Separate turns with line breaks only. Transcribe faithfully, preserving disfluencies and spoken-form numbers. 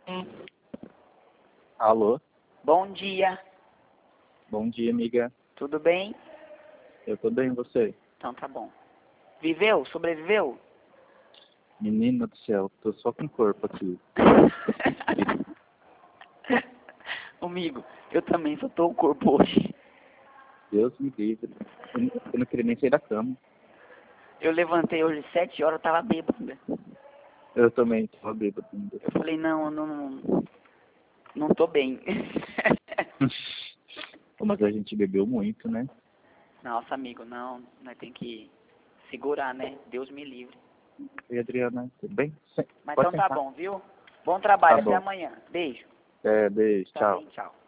Alô?
Bom dia.
Bom dia, amiga.
Tudo bem?
Eu tô bem, e você?
Então tá bom. Viveu? Sobreviveu?
Menina do céu, tô só com corpo aqui.
Amigo, eu também só tô o corpo hoje.
Deus me livre. Eu não, eu não queria nem sair da cama.
Eu levantei hoje sete horas, eu tava bêbado ainda.
Eu também tô bêbado ainda.
Eu falei, não, eu não, não tô bem.
Pô, mas a gente bebeu muito, né?
Nossa, amigo, não, nós tem que segurar, né? Deus me livre.
E Adriana, tudo bem?
Mas
Pode
então tá
sentar.
bom, viu? Bom trabalho,
Tá
até
bom.
amanhã. Beijo.
É, beijo,
Tá
tchau.
bem, tchau.